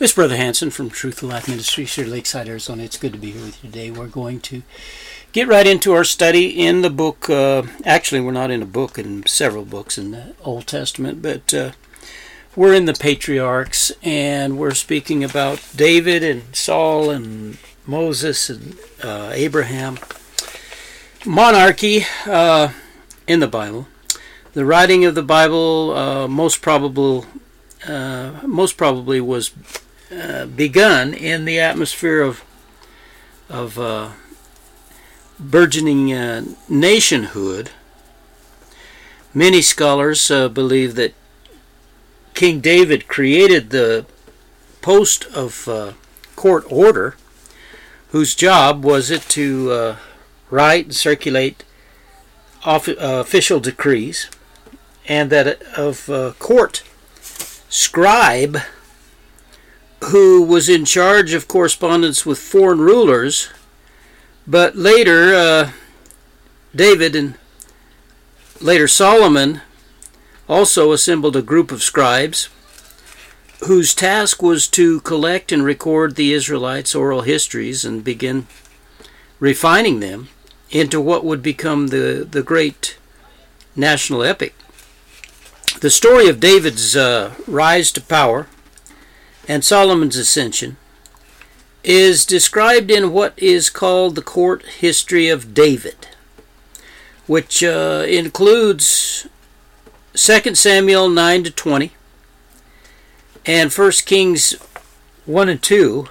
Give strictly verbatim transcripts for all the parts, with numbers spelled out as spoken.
This is Brother Hanson from Truth of Life Ministries here, Lakeside, Arizona. It's good to be here with you today. We're going to get right into our study in the book. Uh, actually, we're not in a book, in several books in the Old Testament, but uh, we're in the patriarchs, and we're speaking about David and Saul and Moses and uh, Abraham. Monarchy uh, in the Bible. The writing of the Bible uh, most probable, uh, most probably was Uh, begun in the atmosphere of of uh, burgeoning uh, nationhood. Many scholars uh, believe that King David created the post of uh, court order, whose job was it to uh, write and circulate off, uh, official decrees, and that of uh, court scribe, who was in charge of correspondence with foreign rulers. But later, uh, David and later Solomon also assembled a group of scribes whose task was to collect and record the Israelites' oral histories and begin refining them into what would become the, the great national epic. The story of David's uh, rise to power and Solomon's ascension is described in what is called the court history of David, which uh, includes Second Samuel nine to twenty and First Kings one and two.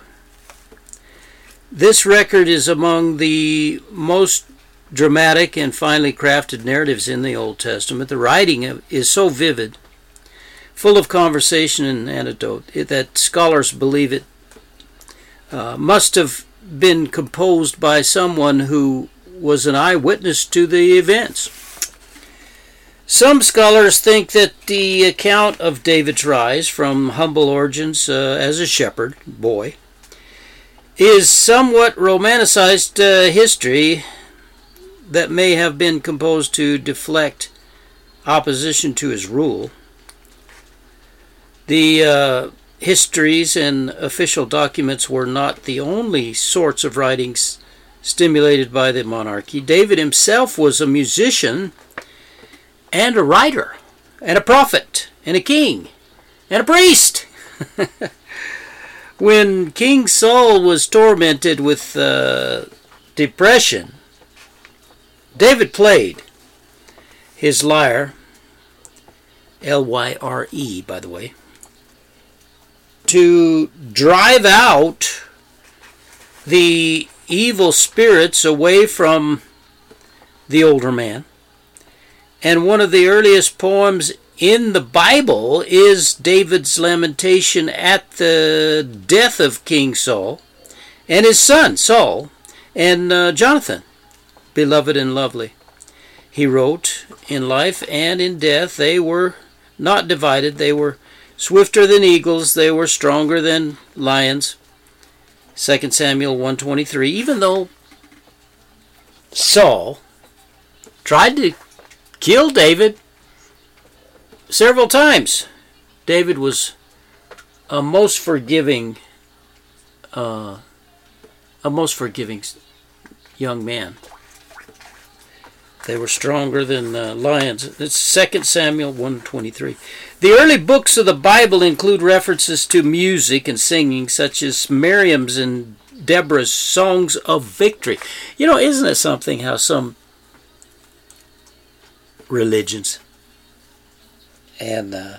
This record is among the most dramatic and finely crafted narratives in the Old Testament. The writing is so vivid, full of conversation and anecdote, that scholars believe it uh, must have been composed by someone who was an eyewitness to the events. Some scholars think that the account of David's rise from humble origins uh, as a shepherd boy is somewhat romanticized uh, history that may have been composed to deflect opposition to his rule. The uh, histories and official documents were not the only sorts of writings stimulated by the monarchy. David himself was a musician and a writer and a prophet and a king and a priest. When King Saul was tormented with uh, depression, David played his lyre, L Y R E, by the way, to drive out the evil spirits away from the older man. And one of the earliest poems in the Bible is David's lamentation at the death of King Saul and his son Saul and uh, Jonathan, beloved and lovely. He wrote, in life and in death they were not divided, they were swifter than eagles, they were stronger than lions. Second Samuel one twenty-three. Even though Saul tried to kill David several times, David was a most forgiving, uh, a most forgiving young man. They were stronger than uh, lions. It's Second Samuel one twenty-three. The early books of the Bible include references to music and singing, such as Miriam's and Deborah's songs of victory. You know, isn't it something how some religions and uh,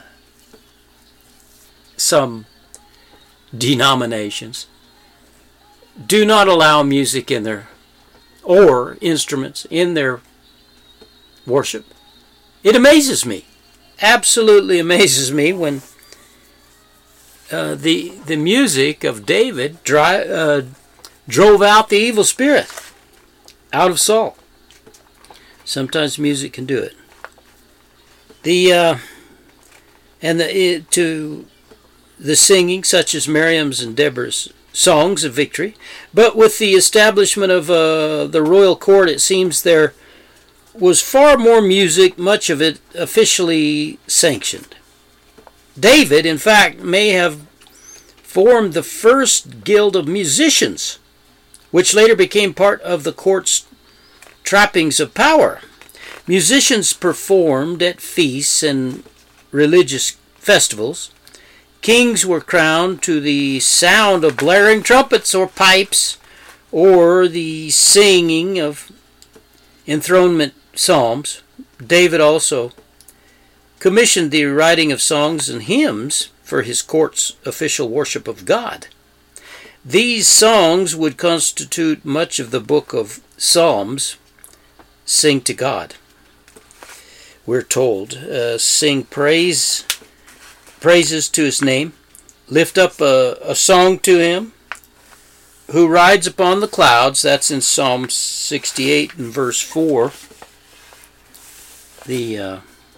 some denominations do not allow music in their, or instruments in their worship? It amazes me, absolutely amazes me, when uh, the the music of David dry, uh, drove out the evil spirit out of Saul. Sometimes music can do it. The uh, and the it, to the singing, such as Miriam's and Deborah's songs of victory, but with the establishment of uh, the royal court, it seems there was far more music, much of it officially sanctioned. David, in fact, may have formed the first guild of musicians, which later became part of the court's trappings of power. Musicians performed at feasts and religious festivals. Kings were crowned to the sound of blaring trumpets or pipes, or the singing of enthronement psalms. David also commissioned the writing of songs and hymns for his court's official worship of God. These songs would constitute much of the book of Psalms, sing to God. We're told, uh, sing praise, praises to his name, lift up a, a song to him who rides upon the clouds. That's in Psalm sixty-eight and verse four. The uh,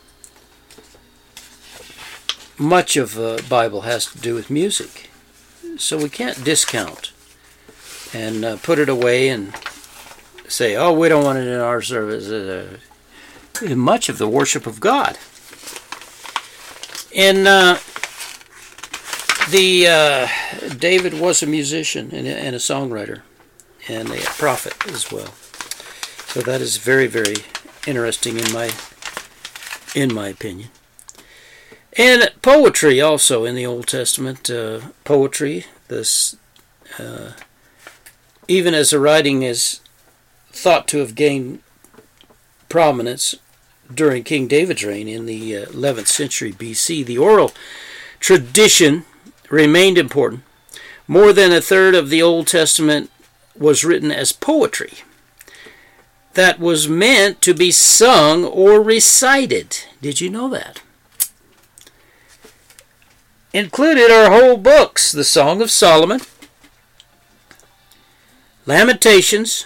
much of the Bible has to do with music, so we can't discount and uh, put it away and say, oh, we don't want it in our service. Uh, much of the worship of God. And uh, the uh, David was a musician and a, and a songwriter and a prophet as well. So that is very, very interesting in my in my opinion. And poetry also in the Old Testament. Uh, poetry, this uh, even as a writing is thought to have gained prominence during King David's reign in the eleventh century B C, the oral tradition remained important. More than a third of the Old Testament was written as poetry that was meant to be sung or recited. Did you know that? Included are whole books: the Song of Solomon, Lamentations,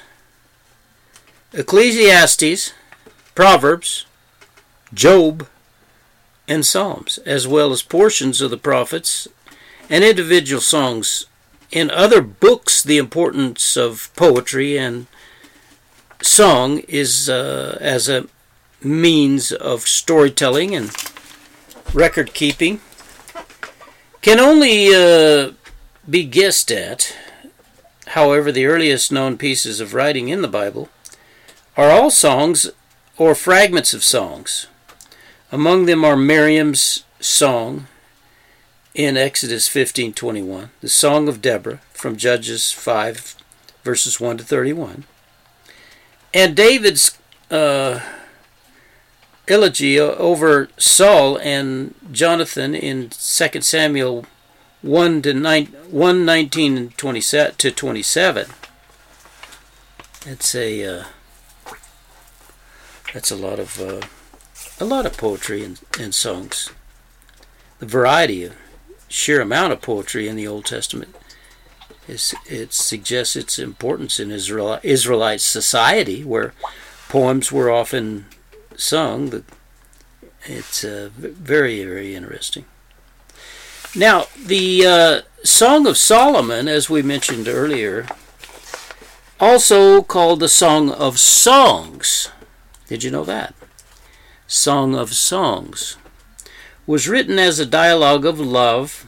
Ecclesiastes, Proverbs, Job, and Psalms, as well as portions of the prophets and individual songs. In other books, the importance of poetry and song is uh, as a means of storytelling and record keeping can only uh, be guessed at. However, the earliest known pieces of writing in the Bible are all songs or fragments of songs. Among them are Miriam's song in Exodus fifteen twenty-one, the Song of Deborah from Judges five, verses one to thirty-one, and David's uh, elegy over Saul and Jonathan in Second Samuel one to nineteen to twenty-seven. It's a uh, that's a lot of uh, a lot of poetry and, and songs. The variety of sheer amount of poetry in the Old Testament is it suggests its importance in Israel, Israelite society, where poems were often sung. It's uh, very, very interesting. Now, the uh, Song of Solomon, as we mentioned earlier, also called the Song of Songs. Did you know that? Song of Songs was written as a dialogue of love.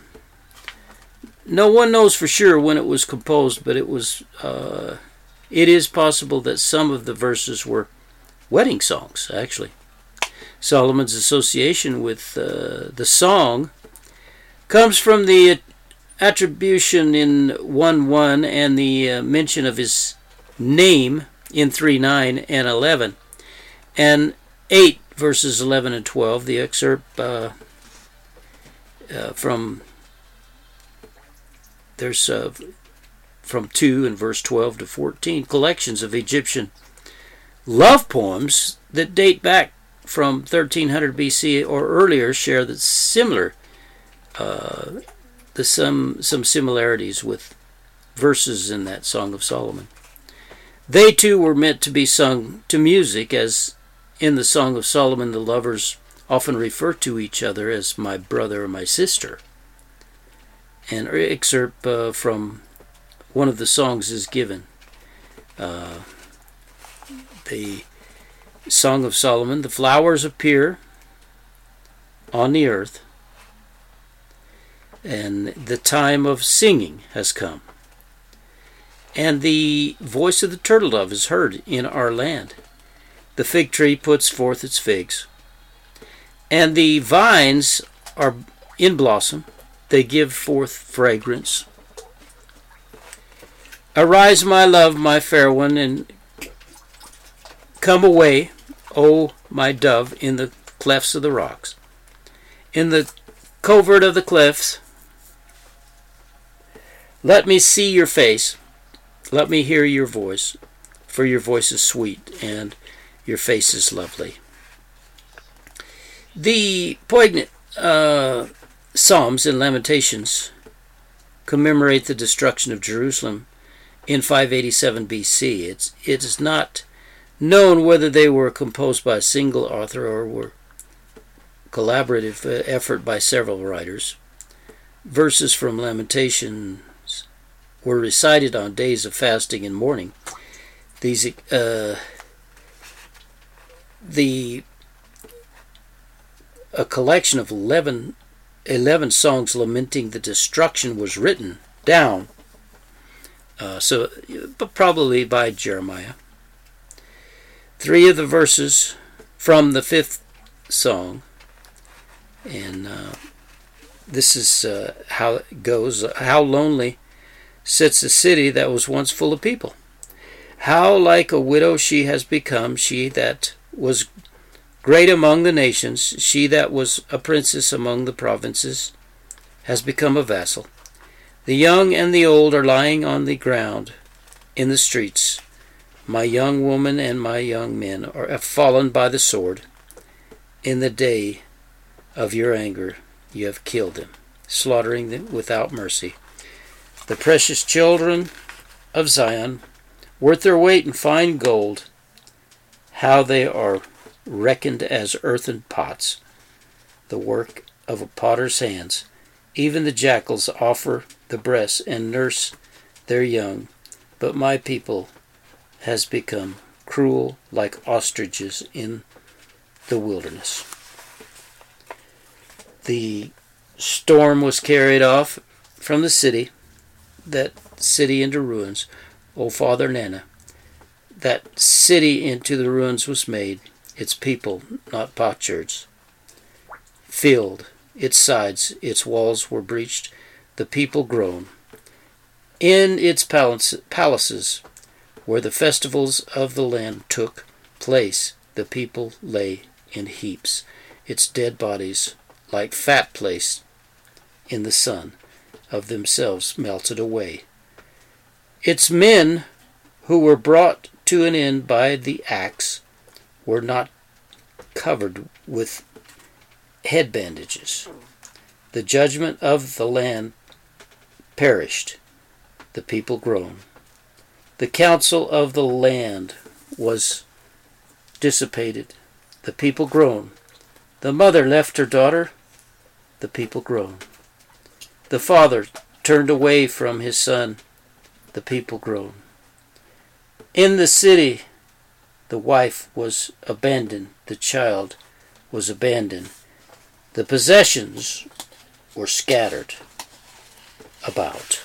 No one knows for sure when it was composed, but it was. Uh, it is possible that some of the verses were wedding songs, actually. Solomon's association with uh, the song comes from the attribution in one one and the uh, mention of his name in three nine and eleven. And eight, verses eleven and twelve, the excerpt uh, uh, from, there's uh, from two and verse twelve to fourteen, collections of Egyptian love poems that date back from thirteen hundred B C or earlier share the similar, uh, the some some similarities with verses in that Song of Solomon. They too were meant to be sung to music, as in the Song of Solomon the lovers often refer to each other as my brother or my sister. An excerpt uh, from one of the songs is given. Uh, the Song of Solomon: the flowers appear on the earth, and the time of singing has come. And the voice of the turtle dove is heard in our land. The fig tree puts forth its figs, and the vines are in blossom. They give forth fragrance. Arise, my love, my fair one, and come away, O my dove, in the clefts of the rocks, in the covert of the cliffs. Let me see your face. Let me hear your voice, for your voice is sweet and your face is lovely. The poignant uh, Psalms and Lamentations commemorate the destruction of Jerusalem in five eighty-seven B C. It's, it is not known whether they were composed by a single author or were collaborative uh, effort by several writers. Verses from Lamentations were recited on days of fasting and mourning. These, uh, the a collection of eleven, eleven songs lamenting the destruction was written down. Uh, so, but probably by Jeremiah. Three of the verses from the fifth song, and uh, this is uh, how it goes. How lonely sits a city that was once full of people. How like a widow she has become, she that was great among the nations, she that was a princess among the provinces, has become a vassal. The young and the old are lying on the ground in the streets. My young woman and my young men are have fallen by the sword. In the day of your anger you have killed them, slaughtering them without mercy. The precious children of Zion, worth their weight in fine gold, how they are reckoned as earthen pots, the work of a potter's hands. Even the jackals offer the breast and nurse their young, but my people has become cruel like ostriches in the wilderness. The storm was carried off from the city, that city into ruins. O Father Nana, that city into the ruins was made, its people not potsherds, filled, its sides, its walls were breached, the people groan. In its palaces, where the festivals of the land took place, the people lay in heaps, its dead bodies, like fat placed in the sun, of themselves melted away. Its men, who were brought to an end by the axe, were not covered with head bandages. The judgment of the land perished, the people groan. The counsel of the land was dissipated, the people groan. The mother left her daughter, the people groan. The father turned away from his son, the people groan. In the city, the wife was abandoned, the child was abandoned, the possessions were scattered about.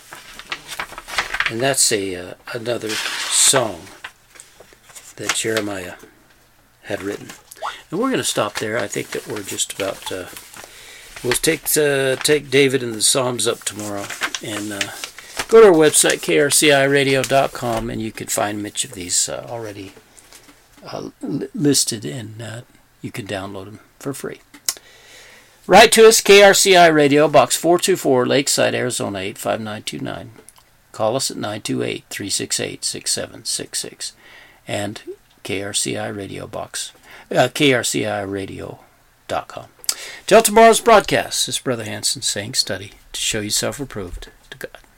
And that's a uh, another song that Jeremiah had written. And we're going to stop there. I think that we're just about. Uh, we'll take uh, take David and the Psalms up tomorrow, and uh, go to our website k r c i radio dot com, and you can find much of these uh, already uh, li- listed, and uh, you can download them for free. Write to us, K R C I Radio, Box four two four, Lakeside, Arizona eight five nine two nine. Call us at nine two eight, three six eight, six seven six six. And K R C I Radio Box, uh, k r c i radio dot com. Till tomorrow's broadcast, this is Brother Hanson saying, study to show yourself approved to God.